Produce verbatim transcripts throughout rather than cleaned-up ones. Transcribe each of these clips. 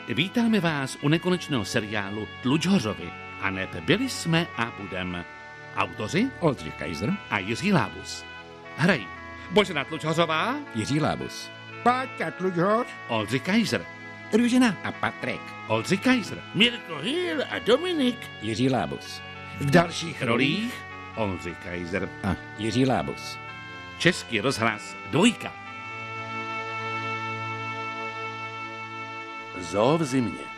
Vítáme vás u nekonečného seriálu Tlučhořovi. A neb byli jsme a budem. Autoři Oldřich Kaiser a Jiří Lábus. Hrají Božena Tlučhořová, Jiří Lábus, Páťa Tlučhoř, Oldřich Kaiser, Růžena a Patrik, Oldřich Kaiser, Mirko Hýl a Dominik. Jiří Lábus. V dalších rolích Oldřich Kaiser a Jiří Lábus. Český rozhlas dvojka. Zoo v zimě.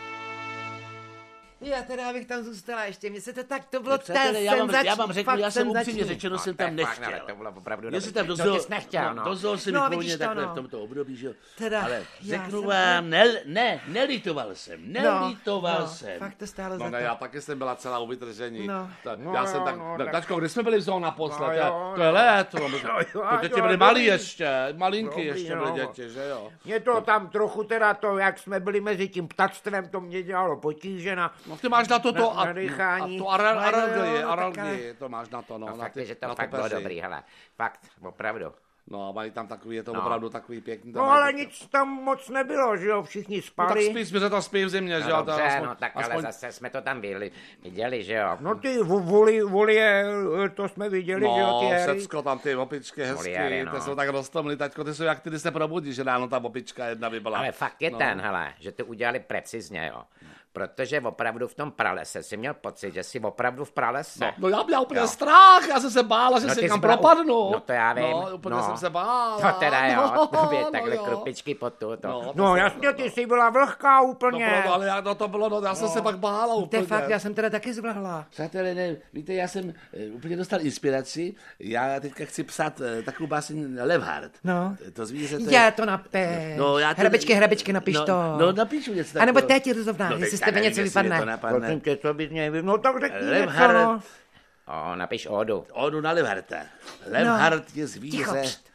Já teda bych tam zůstala ještě, mně se to tak, to bylo Přátelé, já vám, já vám řeknu, fakt já jsem senzační. upřímně řečeno, jsem tam nechtěl. To bylo opravdu Já jsem dobrý. tam To dozol, bys nechtěl, no. dozol si No, mi vidíš původně to, takhle no. v tomto období, že jo. Teda, Ale já řeknu jsem vám, ne, ne, nelitoval jsem, nelitoval no, jsem. fakt to stálo No za ne, to. já taky jsem byla celá u vytržení. No. Ta, No já jo, jsem tak, no, no, tak- tačko, kdy jsme byli v zoo naposled, No to, je- jo, to je no. let, to, jo, to děti jo, byly malí dobrý. ještě, malinky Dobrý, ještě no. byly děti, že jo. Mě to tam trochu teda to, jak jsme byli mezi tím ptactvem, to mě dělalo potíže na... No ty máš na to to Na- a, na dýchání. a to aral, No, jo, aralgii, no, aralgii, to máš na to, no. No, na fakt ty, je, že to na fakt bylo peři. dobrý, hele. Fakt, opravdu. No a mají tam takový, je to No. opravdu takový pěkný. tam No mají ale to- nic tam moc nebylo, že jo, všichni No tak spali. spí, zvířata spí v zimě, že jo. No to je dobře, aspoň- no tak ale aspoň- zase jsme to tam viděli, viděli, že jo. No ty voli, volie, to jsme viděli, že jo, No, ty hery. všecko tam ty opičky hezky, Voliéry, no. ty jsou tak roztomlý, taťko, ty jsou jak ty, když se probudíš, že ráno ta opička jedna by byla. Ale fakt je No. ten, hele, že to udělali precizně, jo. Protože opravdu v tom pralese si měl pocit, že jsi opravdu v pralese. No, no já měl úplně Jo. strach, já jsem se bála, že No, si ty někam jsi byla u- propadnu. No to já vím. No, úplně No. jsem se bála. To teda jo, no, to by no, takhle jo. krupičky pod tu, to. No, No, to no jsem- jasně, ty jsi byla vlhká No, úplně. proto, ale já, no, to bylo, no, já jsem se pak bála To úplně. je fakt, já jsem teda taky zvlhla. Přátelé, ne, víte, já jsem eh, úplně dostal inspiraci, já teďka chci psát eh, takovou báseň Levhart. No. To zvíře, to Já to napiš. No, já to- Hrabičky, hrabičky, napiš no, to. No, napíšu něco A nebo takového. teď rozhovná, No, jestli z teďka tebe nevím, něco jestli mě vypadne. to napadne. Prosím tě, co bys mě... No tak řekni něco, Levhart. no. O, napiš ódu. Odu na Levharta. Levhart je zvíře, Ticho, pšt.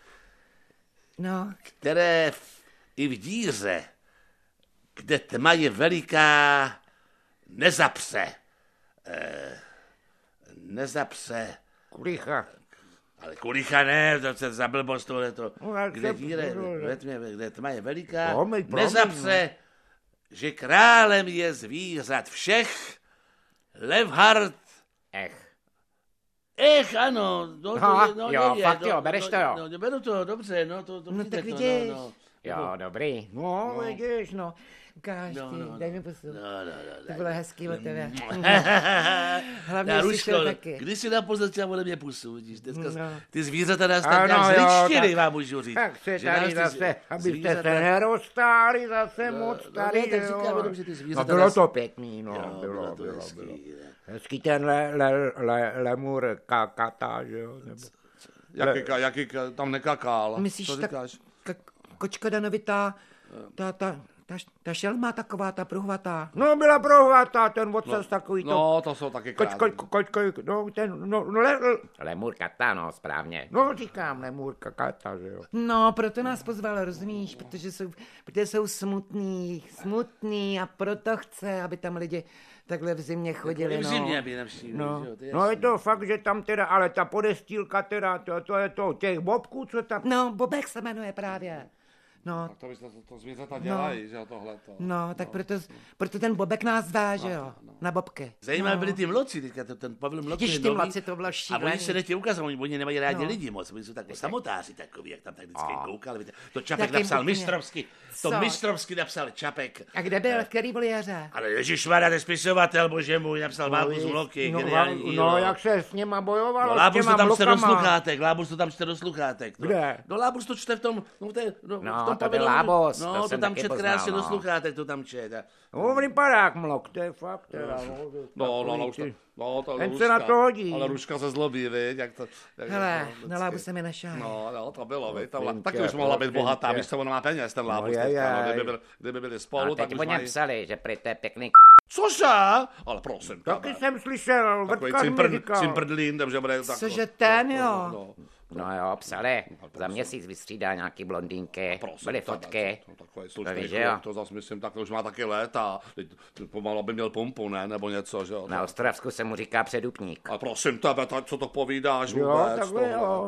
No, které v, i v díře, kde tma je veliká, nezapře. Eh, nezapře. Kulicha. Ale kulicha ne, to se za blbost tohleto. No, ale Kde to- díře, no, kde, tmě, kde tma je veliká, Promiň, promiň, nezapře, že králem je zvířat všech, Levhart. Ech. Ech, ano, no, Aha, to, no, jo, je, fakt no, jo, bereš no, to, jo. No, beru to, dobře, no, to, to No, vidíte tak to, vidíš. no, no. Jo, dobrý. No, vidíš, no. ukáž No, ty, no, no. dej mi pusu. No, no, no, To no. bylo hezký od tebe. Hlavně Já, jsi Ruško, šel taky. když si naposled třeba ode mě pusu, vidíš, dneska No. ty zvířata nás tak Ano, nějak jo, zličtili, tak- vám můžu říct. Tak se Že nás tady ty zase, abyste zvířata- se nerozstáli zase moc no, tady, ne, tak že jo. říkáme dobře, ty No zvířata bylo nás- to pěkný, no, Jo, bylo, to bylo, hezký, bylo. ne. Hezký ten le, le, le, lemur ka, kata, že jo, nebo... Jaký, ka- jaký, ka- tam nekakál. Myslíš Co tak, říkáš? ka, kočka danovitá, ta, ta, ta, ta šelma taková, ta pruhvatá. No byla prohvatá, ten ocas takový to... No, to jsou taky Koč, krásné. koč, koč, koč, no ten, no, no le, le, lemur kata, no, správně. No říkám, lemur kata, že jo. No, proto nás pozval, rozumíš, protože jsou, protože jsou smutný, smutný a proto chce, aby tam lidi takhle v zimě chodili, I v no. zimě, aby navštívili, No, že jo, to je no je jasný. to fakt, že tam teda, ale ta podestýlka teda, to, to je to, těch bobků, co tam... No, Bobek se jmenuje právě. No, To, byste, to, to zvířata dělají, že jo, tohleto. no, tak proto, proto ten Bobek nás zvá, že jo, na Bobky. Zajímavé no. byly ty mloci, teďka to, ten Pavel Mlok Ježiš, je ty nový. mloci, to bylo A oni šílený. se nechtějí ukázat, oni, oni nemají rádi No. lidi moc, oni jsou takový samotáři takový, jak tam tak vždycky A. koukali. Víte. To Čapek Tak jim napsal úplně- mistrovsky, to Co? mistrovsky napsal Čapek. A kde byl, v který voliéře? Ale ježišmarja, ten spisovatel, bože můj, napsal válku z Mloky, no, geniální no, dílo. no, jak se s něma bojovalo, No, s Lábus těma to tam čte do mlokama. sluchátek, Lábus to tam čte do sluchátek. No. Kde? No Lábus to čte v tom, no, to je, no, No, v tom to byl pavilonu. Lábus, no, to to, jsem tam taky čet poznal, krásně do no. sluchátek, to tam čet. A- No, vypadá jak mlok, to je fakt teda. No, no, no, už to, no, to Ten se na to hodí. Ale Ruška se zlobí, viď, jak to... Jak Hele, to na Lábu se mi našel. No, no, to bylo, viď, ta, Prosím taky tě, už mohla být prosím bohatá, tě. víš co, ona má peněz, ten Lábus je, teďka, no, je. kdyby, byli, kdyby byli A spolu, tak teď už o něm mají... psali, že prý to je pěkný Cože? Ale prosím Taky tebe. jsem slyšel, Takový vrtkař mi cimpr, říkal. cimprdlín, takže bude tak... Cože ten, no, jo? no, No jo, psali. Za měsíc vystřídá nějaký blondýnky, prosím byly tebe, fotky. To, to takový To slušný víš, že kluk, jo? to zase myslím, tak už má taky léta. Teď pomalu by měl pumpu, ne? Nebo něco, že jo? Na Ostravsku se mu říká předupník. Ale prosím tebe, tak co to povídáš Jo, vůbec? takhle tohle? jo.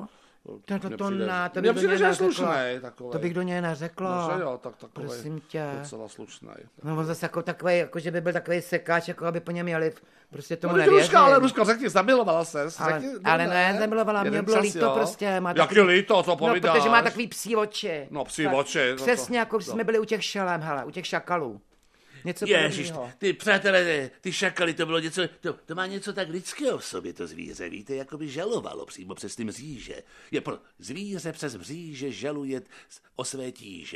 To, to, Mně to, přijde- ne, to mně bych do přijde, něj že je neřekla. slušnej takovej. To bych do něj No, neřekla. že jo, tak takovej Prosím tě. docela slušnej. No on zase jako takový, jako že by byl takový sekáč, jako aby po něm jeli. Prostě tomu No, teď nevěřím. Ruška, ale Ruška, řekni, zamilovala ses. Ale, Řekni, no, ale ne, zamilovala, mě Jeden bylo čas, líto jo. prostě. Má Jaký takový, líto, co no, povídáš? protože má takový psí oči. No, psí Tak, oči. no to- Přesně, jako když no. jsme byli u těch šelem, hele, u těch šakalů. Něco Ježiš, podobného. ty přátelé, ty, ty šakaly, to bylo něco, to, to má něco tak lidského v sobě, to zvíře, víte, jako by žalovalo přímo přes ty mříže. Je pro zvíře přes mříže žaluje o své tíže.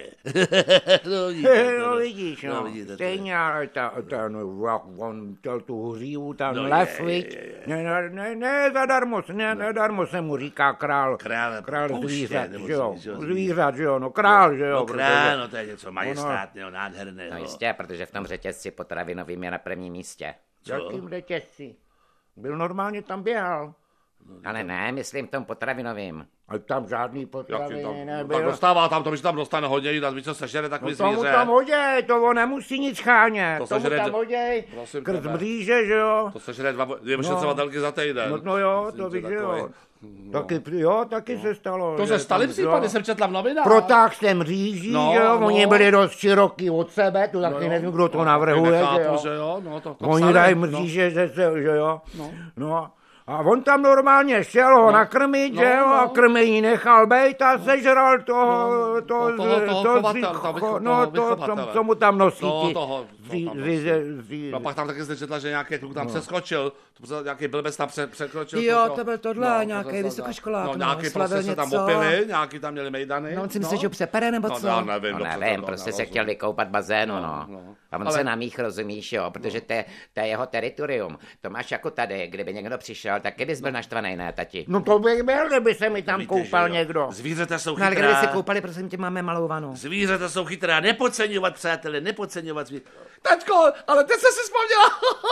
no, vidíte, No to, vidíš, no. vidíte to. Stejně, ale ta, ten rock, on chtěl tu hřívu, ten No, lev, je, viď? je, je. Ne, ne, ne, ne, zadarmo, ne, nedarmo se mu říká král. Král král pouště, zvířat, nebo že jo, zvířat, zvířat, že jo, no král, že jo. No protože- král, no to je něco majestátného, nádherného. No jistě, protože v tom řetězci potravinovým je na prvním místě. Jakým řetězci? Byl normálně tam běhal. Ale ne, myslím v tom potravinovým. A tam žádný Jaký potraviny tam, tak nebyl. dostává tam, to by se tam dostane hodně jídat, víš, co sežere takový No tomu zvíře. tam hoděj, to on nemusí nic chánět. To Tomu sežere- tam hoděj, Prosím krz tebe. mříže, že jo. To sežere dva, dvě vyšetřovatelky za týden. No, no jo, Myslím, to že víš, že jo. takovej- Taky, jo, taky se stalo. To že se staly tam- případy, jo. jsem četla v novinách. Protáh jsem mříží, No, že jo, no. oni byli dost široký od sebe, to taky No jo. nevím, kdo to No, navrhuje, taky nechápu, že jo. že jo, no, to, to Oni psali, dají no. mříže, že, se, že jo. No. A on tam normálně šel ho nakrmit, no, že jo, a no. krmení nechal bejt a sežral toho, No, to, to- toho- toho to, chovatele, zví- toho cho- vycho- no, toho to, vychovatele. co- co mu tam nosí, No, ti toho, co zví- tam zví- nosí. zví- No pak tam taky jste četla, že nějaký kluk tam přeskočil, to byl nějaký blbec tam pře, překročil. Jo, to- to byl tohle, no, nějaký to zase- vysokoškolák, No, no, nějaký slavil prostě se tam něco. opili, nějaký tam měli mejdany. No, on si no. myslí, že ho přepere, nebo No, co? já nevím, No dobře, to nevím, bylo prostě se nerozumím. chtěl vykoupat bazénu, no. no. A on Ale- se namích, rozumíš, jo, protože to je, to je jeho teritorium. To máš jako tady, kdyby někdo přišel, tak kdybys byl naštvaný, ne, tati? No to bych byl, kdyby se mi tam Víte, koupal že jo. někdo. Zvířata jsou No ale kdyby chytrá. si koupali, prosím tě, máme malou vanu. Zvířata jsou chytrá, nepodceňovat, přátelé, nepodceňovat zvířata. Tačko, ale teď jsem si vzpomněla.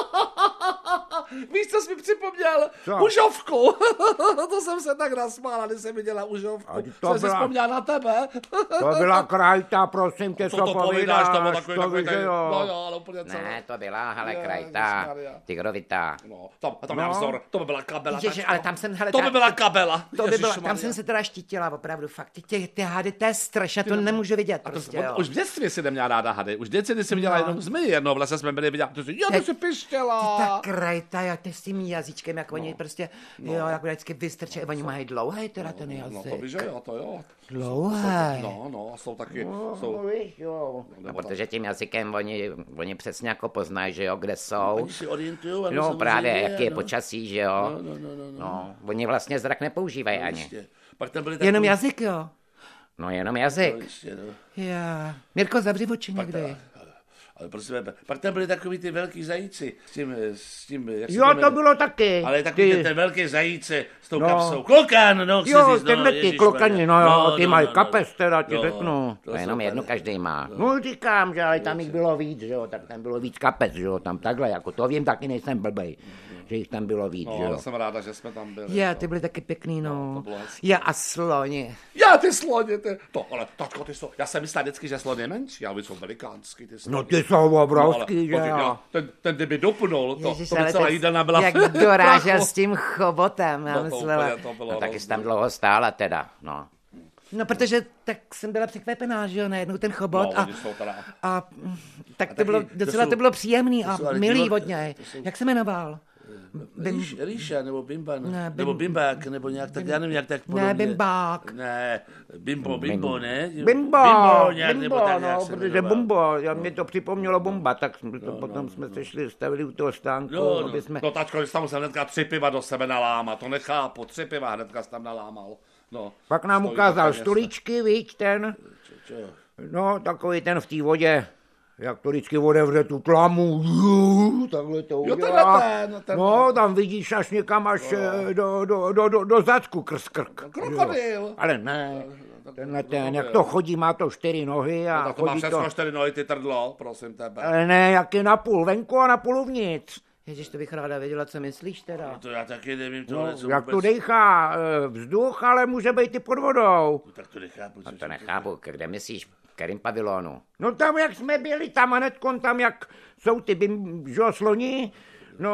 Víš, co jsi mi připomněl? Co? Užovku. To jsem se tak nasmála, když jsem viděla užovku. A to Jsem si byla- vzpomněla na tebe. To byla krajta, prosím tě, Co co to povídáš, to byl povídáš, takový, to takový, víš, že ten, jo. no jo, ale úplně celé. Ne, to byla, hele, Ježiš krajta, Maria. tygrovitá. No, tam, tam No. no. vzor, to by byla kabela. Ježiš, tačko. ale tam jsem, hele, to by ta- byla kabela. To by byla, tam Ježišmarja. jsem se teda štítila, opravdu, fakt. Ty, ty, ty hady, to je strašné, to nemůžu vidět, A to, prostě, on, jo. už v dětství si neměla ráda hady. Už v dětství jsi viděla No. jenom zmiji. Jednou v lese jsme byli vidět. Ty jsi, jo, ty Tak- jsi pištěla. Ty ta krajta, jak ty s tím jazyčkem, jak oni prostě, jo, jak vždycky vystrčí, oni mají dlouhý teda ten No to jazyk. víš, že jo, to jo. Dlouhý. No, no, a jsou taky, No, jsou, víš, jo. No, protože tím jazykem oni, oni přesně jako poznají, že jo, kde jsou. Oni si orientujou, ano, No samozřejmě, právě, jaký je ano. počasí, že jo. No, no, no, no. No, oni vlastně zrak nepoužívají ani. Jistě. Pak tam byly takový... Jenom jazyk, jo. No jenom No, jazyk. jistě, no. Já. Mirko, zavři oči někdy. Ale prosím, pak tam byly takový ty velký zajíci s tím, s tím, jak se Jo, jmenuje? to bylo taky. Ale takový Ty- ten, ten velký zajíce s tou No. kapsou. Klokan, no, chci Jo, říct, tenhle no, ty ježišmarja. klokani, no jo, ty mají kapes teda, ti Jo, řeknu. to To jsou jenom jednu tady. každý má. No říkám, že ale tam jich bylo víc, že jo, tak tam bylo víc kapes, že jo, tam takhle, jako to vím, taky nejsem blbej, že jich tam bylo víc, no, že jo. ale jsem ráda, že jsme tam byli. Já, ty byly taky pěkný, no. to bylo hezký. Já a sloni. Já ty sloně, ty, to, ale tačko, ty jsou, já jsem myslel vždycky, že slon je menší, ale jsou velikánský, ty sloně. No ty jsou obrovský, že ale, jo. ten, ten kdyby dopnul, to, Ježiš, to by ale celá teď, jídelna byla jak v dorážel prachu. s tím chobotem, já No, to myslela. úplně, to bylo No taky jsi rozdíl. tam dlouho stála teda, no. No, protože tak jsem byla překvapená, že jo, najednou ten chobot No, a, oni jsou teda- a mm, tak to taky, bylo, to docela jsou- to bylo příjemný a jsou ale milý divok- od něj. Jak se jmenoval? Bim, Ríš, Ríša, nebo Bimba, ne, Ne, Bim- nebo Bimbák, nebo nějak tak, já nevím, jak tak podobně. ne, Bimbák. Ne, Bimbo, Bimbo, ne? Bimbo, Bimbo, nějak, nebo Bimbo, tak, jak no, se protože jmenoval. Bumbo, já, mě to připomnělo Bumba, tak jsme to, potom jsme se šli, stavili u toho stánku, Jo, no. aby jsme... No tačko, když tam musel hnedka tři piva do sebe nalámat, to nechápu, tři piva hnedka jsi tam nalámal. No, Pak nám stojí to ukázal peněz. stoličky, víš, ten, Čo? no, takový ten v té vodě, jak to vždycky odevře tu tlamu, jú, takhle to Jo, udělá. tenhle ten, ten. No, tam vidíš až někam až eh, do, do, do, do, do zadku krz krk. Krokodýl. Jo. Ale ne, tenhle ten, krokodýl. jak to chodí, má to čtyři nohy a No, tak to má chodí všechno to... čtyři nohy, ty trdlo, prosím tebe. Ale ne, jak je na půl venku a na půl uvnitř. Ježiš, to bych ráda věděla, co myslíš teda. To já taky nevím, No, tohle jsou jak to vůbec... dejchá eh, vzduch, ale může být i pod vodou. Tak to nechápu. co- No to nechápu, kde myslíš, v kterým pavilonu? No tam, jak jsme byli, tam hnedkon, tam, jak jsou ty bim, že jo, sloni, no,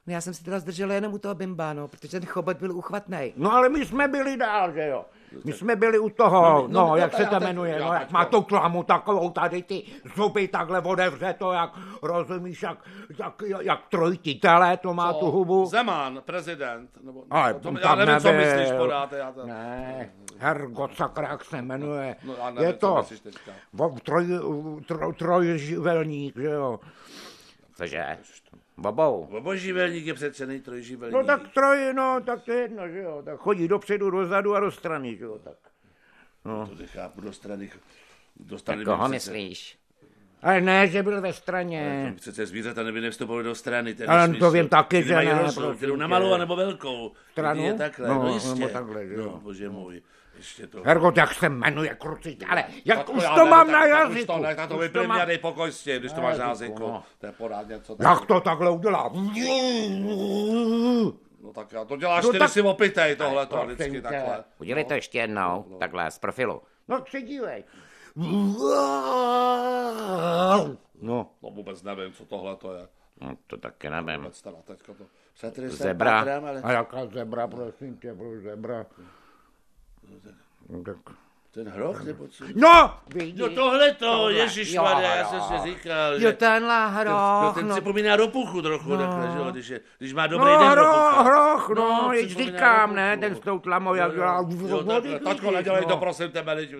No já jsem si teda zdržela jenom u toho Bimba, no, protože ten chobot byl uchvatnej. No ale my jsme byli dál, že jo? My jsme byli u toho, no, no, no jak se to jmenuje, no, jak má tu klamu takovou tady ty zuby takhle odevře to, jak, rozumíš, jak, jak, jak trojitý tele, to má Co? tu hubu. Zeman, prezident. Nebo, Ale to, tam já nevím, co nebyl. myslíš, podáte. Já to... Ne, hergot sakra, jak se jmenuje. No, já nevím, je co to myslíš teďka. vo- troj, troj, trojživelník, že jo? Cože? Obou. Oboživelník je přece nejtrojživelník. No tak troj, no, tak to je jedno, že jo? Tak chodí dopředu, dozadu a do strany, že jo? Tak. No. To nechápu do strany. Do strany Koho by přece- myslíš? Ale ne, že byl ve straně. Přece zvířata neby nevstupovaly do strany. Ten Ale smysl. to vím taky, Ty že mají ne, rostlou, prosím kterou na tě. malou a nebo velkou. Stranu? Ty je takhle, No, no, jistě. nebo takhle, že jo. No, bože můj. Ještě to. Hergot, jak se jmenuje, kruci, ale jak Tak už já to nevím, mám tak- na tak jazyku. Už to, ne, tak to Už vyplň mám- mě, dej pokoj s tím, když to máš na jazyku, jazyku. no. To je porád něco. Jak to takhle udělá? No tak já to děláš, No ty, tak- když si opitej tohle, to prosím vždycky tě. takhle. Udělej to ještě jednou, takhle, z profilu. No přidívej. No, No vůbec nevím, co tohle to je. No, to taky nevím. Vůbec teda teďka to... Přátelé, jsem Zebra. pátrám, ale a jaká zebra, prosím tě, proč zebra? No, tak... ten hroch nebo co? No, vidíš. No tohle to, Tohle. ježišmarja, Jo, já jsem jo. si říkal, Jo, že... tenhle No, hroch, ten no. připomíná ropuchu trochu, No. takhle, že jo, když, je, když má dobrý No, den hroch, ropucha. hroch, No, no, již připomíná říkám, ropuchu. ne, ten s tou tlamou, jak dělá. Jo, takhle. Tačko, nedělej to, prosím tebe, lidi.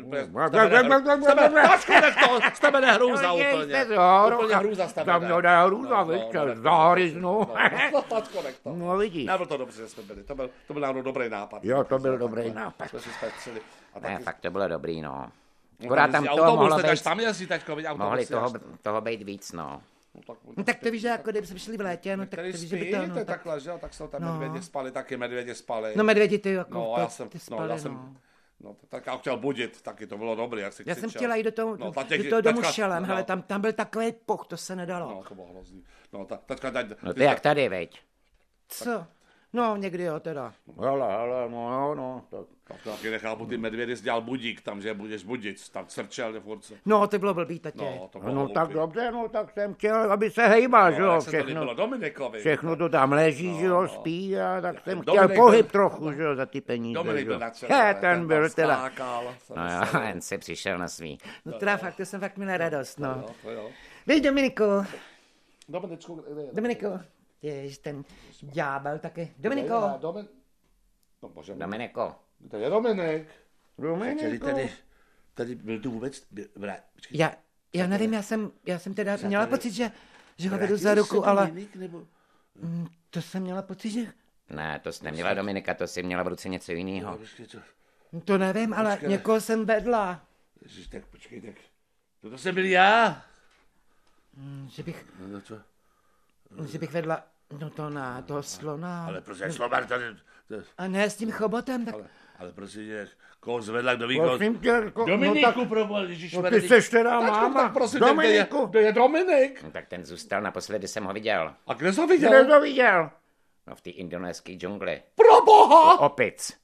Tačko, nech to, z tebe jde hrůza úplně. Úplně hrůza z tebe Tam jde. to jde hrůza, No, víš, no, no, zahoryznu. No, tačko, nech to. No, vidíš. Nebyl to dobře, že jsme byli, to byl, to byl náhodou dobrý nápad. Jo, to byl dobrý nápad. Jsme si zpestřili. A Ne, taky... fakt to bylo dobrý, no. No, Akorát tam jezdí toho autobus, mohlo teď až být, tam jezdí, tačko, vidí autobus. mohli toho, až- toho být víc, no. No, tak, No tak to víš, že jako kdyby jsme šli v létě, no tak to Který víš, že by spí, to, to no, je tak, takhle, že jo, tak jsou tam No. medvědi spali, taky medvědi spali. no medvědi ty jako, No, to, já jsem, ty no, spali, já jsem, no. no, tak já chtěl budit, taky to bylo dobrý, jak si Já jsem křičel. chtěla jít do toho, No, do, tak jak- do toho domu teďka- šelem, no. hele, tam, tam byl takový poch, to se nedalo. No, to bylo hrozný. No, tak, teďka dať, No to jak tady, veď. Co? No, někdy jo, teda. Hele, hele, no, no, no. Tak. tak taky nechápu, ty medvědy jsi dělal budík tam, že budeš budit, tam crčel furt. No, to bylo blbý, tatě. No, to bylo No hloupý. tak dobře, no tak jsem chtěl, aby se hejbal, že No, jo, jak se to všechno. líbilo Dominikovi. Všechno to tam leží, že jo, spí a tak jsem chtěl Dominik pohyb byl- trochu, že jo, za ty peníze, Dominik že byl jo. nadšený, He, ale ten byl tam teda. skákal, jsem No myslel, jo, jen si přišel na svý. No teda fakt, to jsem fakt měla radost, no. jo, to jo. Víš, Dominiku, Dominičku, kde je? Dominiku, jež ten ďábel taky. Dominiko, Domin... No bože, Dominiko, to je Dominik. Tady, tady, tady byl tu vůbec... Vrát, počkej. já, já nevím, já jsem, já jsem teda měla pocit, že, že ho vedu za Vrátil ruku, se ale Dominik, nebo... mm, to jsem měla pocit, že, ne, to jsi neměla Dominika, to jsi měla v ruce něco jiného. Počkej, co? to nevím, ale Počkej. někoho jsem vedla. Ježiš, tak počkej, tak... To, to jsem byl já. Mm, Že bych, No, no co? že bych vedla, no to na toho slona. Ale prostě Slovar tady... To, A ne s tím chobotem, tak ale, ale prostě, jak koho zvedla, kdo ví, koho... Prosím tě, ko- no Dominiku, tak, pro no ježišmarja, ty seš teda Tak máma. prosím tě, kde je, Dominiku, kde je Dominik? No, tak ten zůstal, naposledy jsem ho viděl. A kde jsi ho kde viděl? to viděl? No v té indonéské džungli. Pro boha! Opic.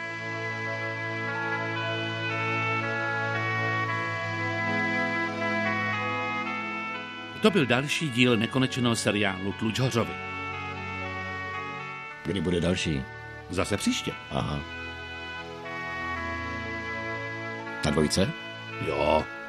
To byl další díl nekonečného seriálu Tlučhořovi. Kdy bude další? Zase příště. Aha. Na dvojce? Jo.